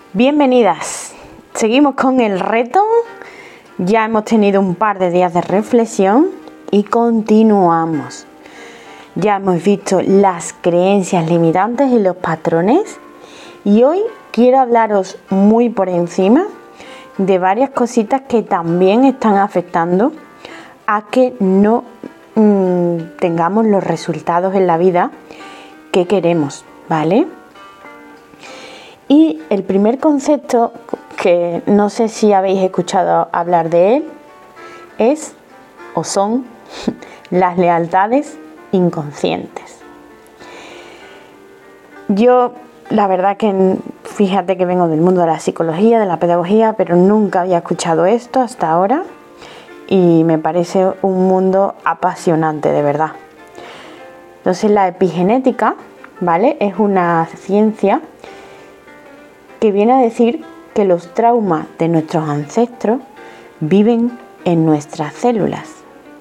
Bienvenidas, seguimos con el reto, ya hemos tenido un par de días de reflexión y continuamos. Ya hemos visto las creencias limitantes y los patrones y hoy quiero hablaros muy por encima de varias cositas que también están afectando a que no tengamos los resultados en la vida que queremos, ¿vale? Y el primer concepto, que no sé si habéis escuchado hablar de él, es o son las lealtades inconscientes. Yo, la verdad que fíjate que vengo del mundo de la psicología, de la pedagogía, pero nunca había escuchado esto hasta ahora y me parece un mundo apasionante, de verdad. Entonces la epigenética, ¿vale? Es una ciencia que viene a decir que los traumas de nuestros ancestros viven en nuestras células.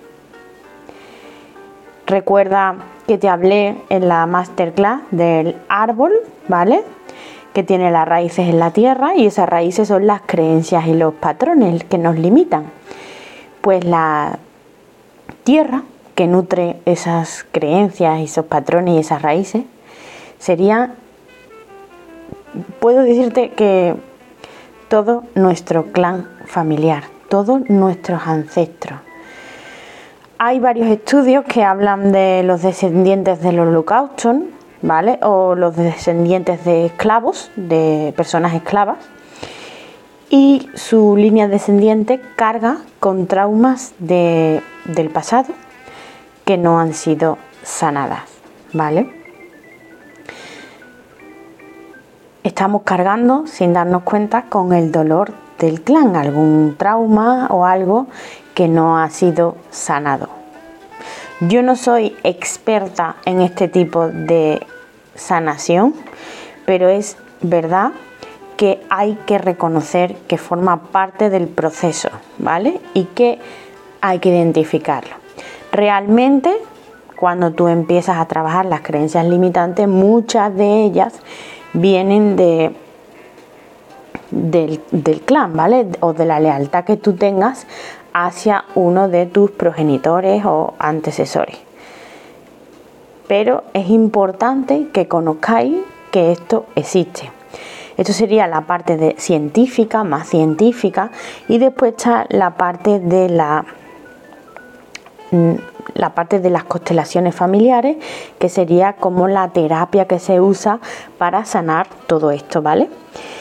Recuerda que te hablé en la masterclass del árbol, ¿vale? Que tiene las raíces en la tierra y esas raíces son las creencias y los patrones que nos limitan. Pues la tierra que nutre esas creencias, esos patrones y esas raíces sería, puedo decirte que todo nuestro clan familiar, todos nuestros ancestros. Hay varios estudios que hablan de los descendientes del holocausto, ¿vale? O los descendientes de esclavos, de personas esclavas. Y su línea descendiente carga con traumas del pasado que no han sido sanadas, ¿vale? Estamos cargando, sin darnos cuenta, con el dolor del clan, algún trauma o algo que no ha sido sanado. Yo no soy experta en este tipo de sanación, pero es verdad que hay que reconocer que forma parte del proceso, ¿vale? Y que hay que identificarlo. Realmente, cuando tú empiezas a trabajar las creencias limitantes, muchas de ellas vienen del clan, ¿vale? O de la lealtad que tú tengas hacia uno de tus progenitores o antecesores. Pero es importante que conozcáis que esto existe. Esto sería la parte científica, más científica, y después está la parte de las constelaciones familiares, que sería como la terapia que se usa para sanar todo esto, ¿vale?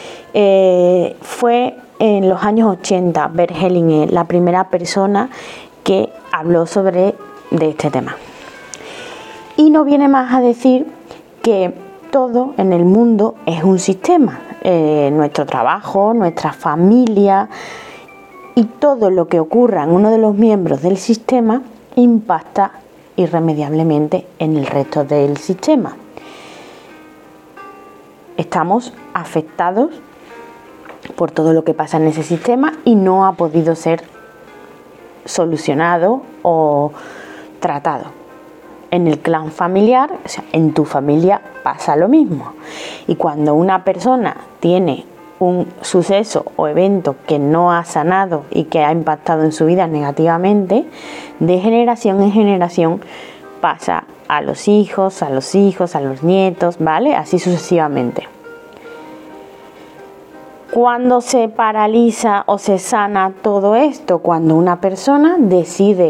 Fue en los años 80 Bert Hellinger la primera persona que habló de este tema. Y no viene más a decir que todo en el mundo es un sistema. Nuestro trabajo, nuestra familia y todo lo que ocurra en uno de los miembros del sistema impacta irremediablemente en el resto del sistema. Estamos afectados por todo lo que pasa en ese sistema y no ha podido ser solucionado o tratado. En el clan familiar, o sea, en tu familia pasa lo mismo. Y cuando una persona tiene un suceso o evento que no ha sanado y que ha impactado en su vida negativamente, de generación en generación pasa a los hijos, a los nietos, ¿vale? Así sucesivamente. ¿Cuándo se paraliza o se sana todo esto? Cuando una persona decide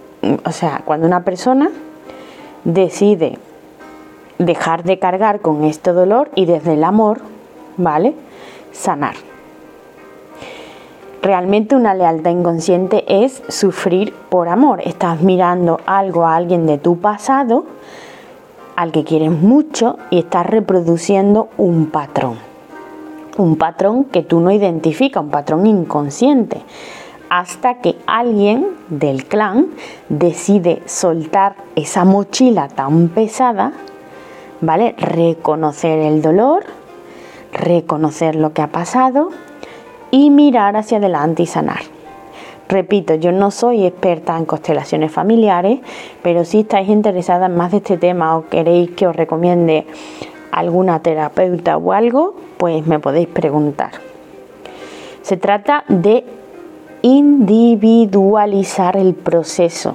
dejar de cargar con este dolor y desde el amor, ¿vale? Sanar. Realmente una lealtad inconsciente es sufrir por amor. Estás mirando algo a alguien de tu pasado, al que quieres mucho, y estás reproduciendo un patrón. Un patrón que tú no identificas, un patrón inconsciente. Hasta que alguien del clan decide soltar esa mochila tan pesada, ¿vale? Reconocer el dolor, reconocer lo que ha pasado y mirar hacia adelante y sanar. Repito, yo no soy experta en constelaciones familiares, pero si estáis interesadas en más de este tema o queréis que os recomiende alguna terapeuta o algo, pues me podéis preguntar. Se trata de individualizar el proceso.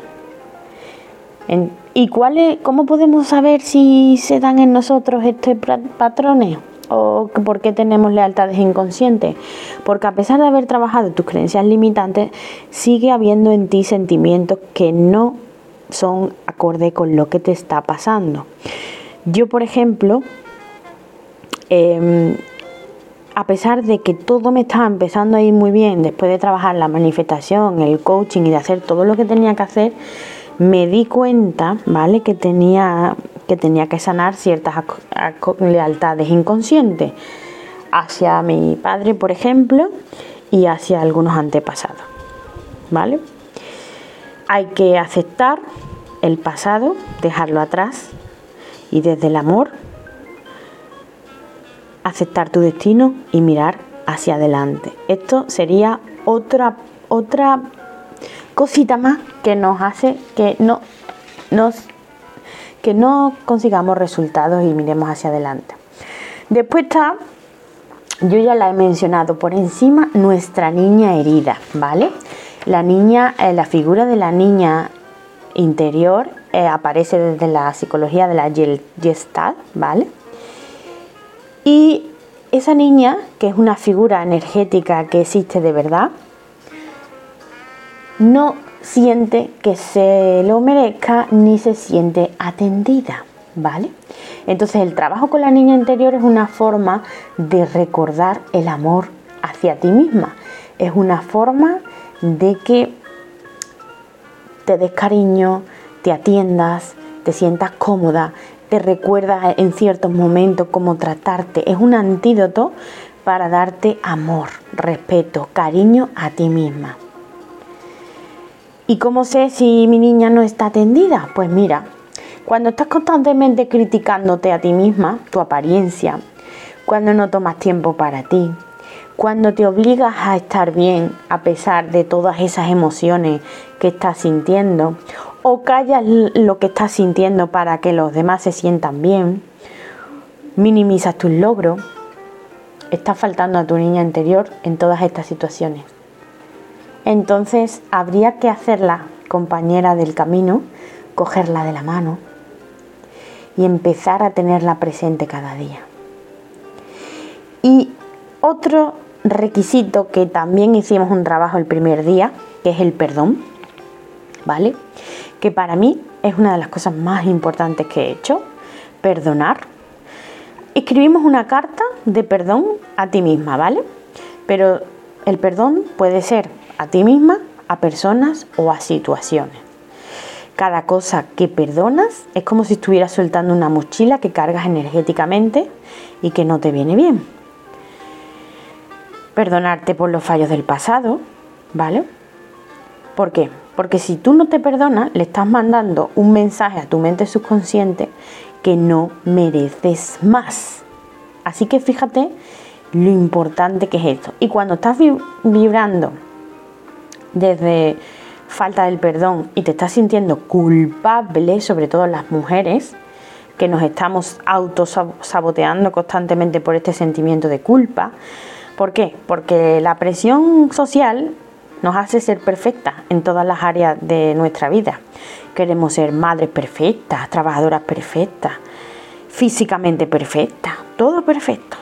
¿Y cómo podemos saber si se dan en nosotros estos patrones? ¿O por qué tenemos lealtades inconscientes? Porque a pesar de haber trabajado tus creencias limitantes, sigue habiendo en ti sentimientos que no son acorde con lo que te está pasando. Yo, por ejemplo, a pesar de que todo me estaba empezando a ir muy bien después de trabajar la manifestación, el coaching y de hacer todo lo que tenía que hacer, me di cuenta, ¿vale?, que tenía que sanar ciertas lealtades inconscientes hacia mi padre, por ejemplo, y hacia algunos antepasados, ¿vale? Hay que aceptar el pasado, dejarlo atrás y desde el amor aceptar tu destino y mirar hacia adelante. Esto sería otra cosita más que nos hace que no consigamos resultados y miremos hacia adelante. Después está, yo ya la he mencionado por encima, nuestra niña herida, ¿vale? La figura de la niña interior aparece desde la psicología de la Gestalt, ¿vale? Y esa niña, que es una figura energética que existe de verdad, no siente que se lo merezca ni se siente atendida, ¿vale? Entonces el trabajo con la niña interior es una forma de recordar el amor hacia ti misma. Es una forma de que te des cariño, te atiendas, te sientas cómoda, te recuerdas en ciertos momentos cómo tratarte. Es un antídoto para darte amor, respeto, cariño a ti misma. ¿Y cómo sé si mi niña no está atendida? Pues mira, cuando estás constantemente criticándote a ti misma, tu apariencia, cuando no tomas tiempo para ti, cuando te obligas a estar bien a pesar de todas esas emociones que estás sintiendo, o callas lo que estás sintiendo para que los demás se sientan bien, minimizas tus logros, estás faltando a tu niña interior en todas estas situaciones. Entonces habría que hacerla compañera del camino, cogerla de la mano y empezar a tenerla presente cada día. Y otro requisito que también hicimos un trabajo el primer día, que es el perdón, ¿vale? Que para mí es una de las cosas más importantes que he hecho, perdonar. Escribimos una carta de perdón a ti misma, ¿vale? Pero el perdón puede ser a ti misma, a personas o a situaciones. Cada cosa que perdonas es como si estuvieras soltando una mochila que cargas energéticamente y que no te viene bien. Perdonarte por los fallos del pasado, ¿vale? ¿Por qué? Porque si tú no te perdonas, le estás mandando un mensaje a tu mente subconsciente que no mereces más. Así que fíjate lo importante que es esto. Y cuando estás vibrando desde falta del perdón y te estás sintiendo culpable, sobre todo las mujeres, que nos estamos autosaboteando constantemente por este sentimiento de culpa. ¿Por qué? Porque la presión social nos hace ser perfectas en todas las áreas de nuestra vida. Queremos ser madres perfectas, trabajadoras perfectas, físicamente perfectas, todo perfecto.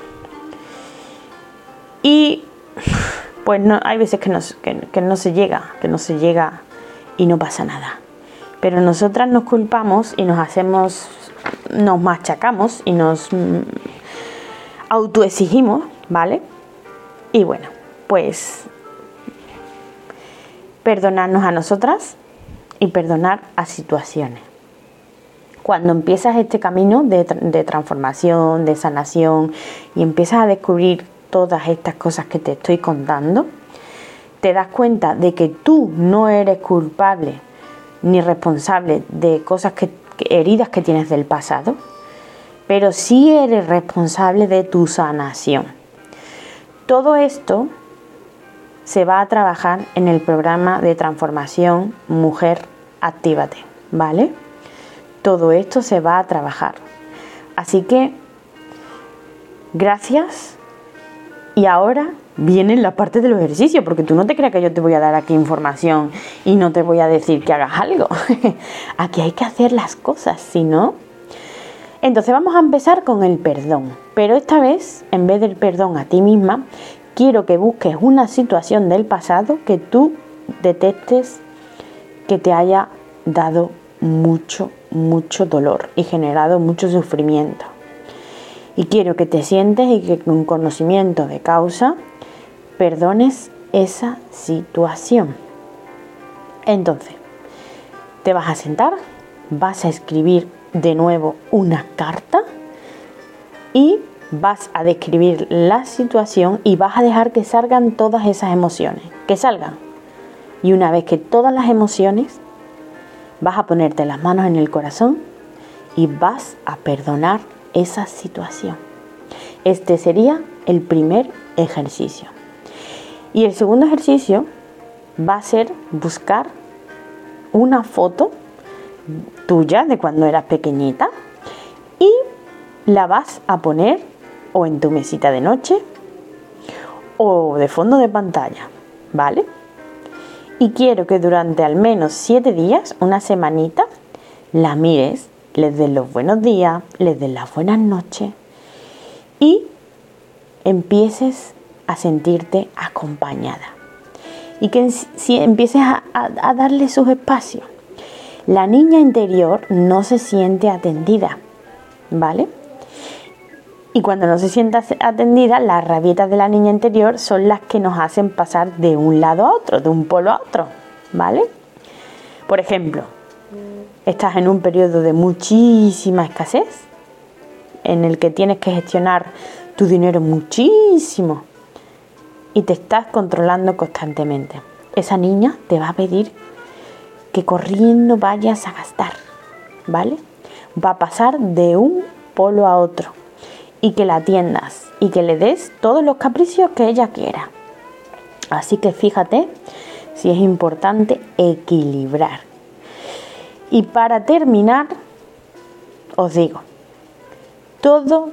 Y pues no, hay veces que no se llega y no pasa nada. Pero nosotras nos culpamos y nos machacamos y nos autoexigimos, ¿vale? Y bueno, pues perdonarnos a nosotras y perdonar a situaciones. Cuando empiezas este camino de transformación, de sanación y empiezas a descubrir todas estas cosas que te estoy contando, te das cuenta de que tú no eres culpable ni responsable de cosas heridas que tienes del pasado, pero sí eres responsable de tu sanación. Todo esto se va a trabajar en el programa de transformación Mujer Actívate, ¿vale? Todo esto se va a trabajar. Así que Gracias. Y ahora viene la parte de los ejercicios, porque tú no te creas que yo te voy a dar aquí información y no te voy a decir que hagas algo. Aquí hay que hacer las cosas, si no... Entonces vamos a empezar con el perdón, pero esta vez, en vez del perdón a ti misma, quiero que busques una situación del pasado que tú detectes que te haya dado mucho dolor y generado mucho sufrimiento. Y quiero que te sientes y que con conocimiento de causa perdones esa situación. Entonces, te vas a sentar, vas a escribir de nuevo una carta y vas a describir la situación y vas a dejar que salgan todas esas emociones, que salgan. Y una vez que todas las emociones, vas a ponerte las manos en el corazón y vas a perdonar esa situación. Este sería el primer ejercicio. Y el segundo ejercicio va a ser buscar una foto tuya de cuando eras pequeñita y la vas a poner o en tu mesita de noche o de fondo de pantalla, ¿vale? Y quiero que durante al menos 7 días, una semanita, la mires, les des los buenos días, les des las buenas noches y empieces a sentirte acompañada. Y que si empieces a darle sus espacios. La niña interior no se siente atendida, ¿vale? Y cuando no se siente atendida, las rabietas de la niña interior son las que nos hacen pasar de un lado a otro, de un polo a otro, ¿vale? Por ejemplo, estás en un periodo de muchísima escasez, en el que tienes que gestionar tu dinero muchísimo y te estás controlando constantemente. Esa niña te va a pedir que corriendo vayas a gastar, ¿vale? Va a pasar de un polo a otro y que la atiendas y que le des todos los capricios que ella quiera. Así que fíjate si es importante equilibrar. Y para terminar, os digo, todo,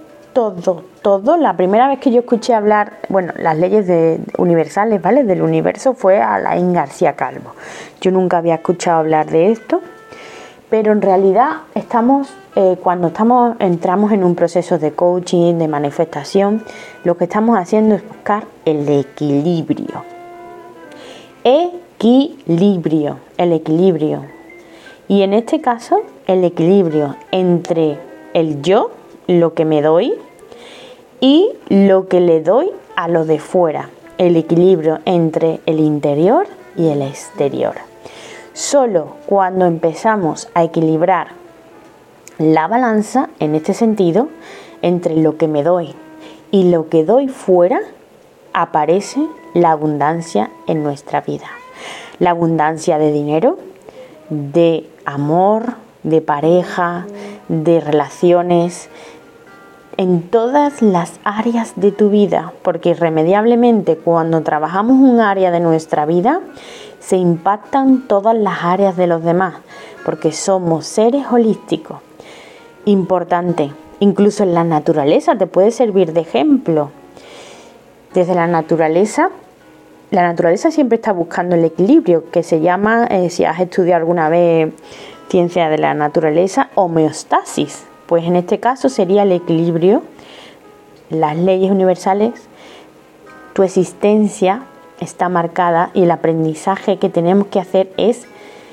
la primera vez que yo escuché hablar, bueno, las leyes universales, ¿vale? Del universo fue a Laín García Calvo. Yo nunca había escuchado hablar de esto, pero en realidad cuando entramos en un proceso de coaching, de manifestación, lo que estamos haciendo es buscar el equilibrio. El equilibrio. Y en este caso, el equilibrio entre el yo, lo que me doy, y lo que le doy a lo de fuera. El equilibrio entre el interior y el exterior. Solo cuando empezamos a equilibrar la balanza, en este sentido, entre lo que me doy y lo que doy fuera, aparece la abundancia en nuestra vida. La abundancia de dinero, de amor, de pareja, de relaciones, en todas las áreas de tu vida, porque irremediablemente cuando trabajamos un área de nuestra vida, se impactan todas las áreas de los demás, porque somos seres holísticos. Importante, incluso en la naturaleza te puede servir de ejemplo. Desde la naturaleza siempre está buscando el equilibrio, que se llama, si has estudiado alguna vez ciencia de la naturaleza, homeostasis. Pues en este caso sería el equilibrio, las leyes universales, tu existencia está marcada y el aprendizaje que tenemos que hacer es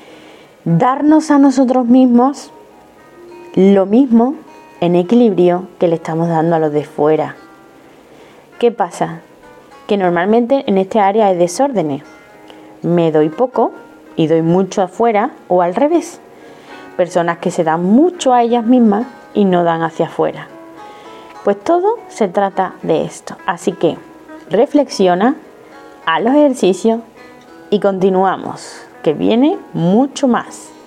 darnos a nosotros mismos lo mismo en equilibrio que le estamos dando a los de fuera. ¿Qué pasa? Que normalmente en este área hay desórdenes. Me doy poco y doy mucho afuera o al revés. Personas que se dan mucho a ellas mismas y no dan hacia afuera. Pues todo se trata de esto. Así que reflexiona, haz los ejercicios y continuamos, que viene mucho más.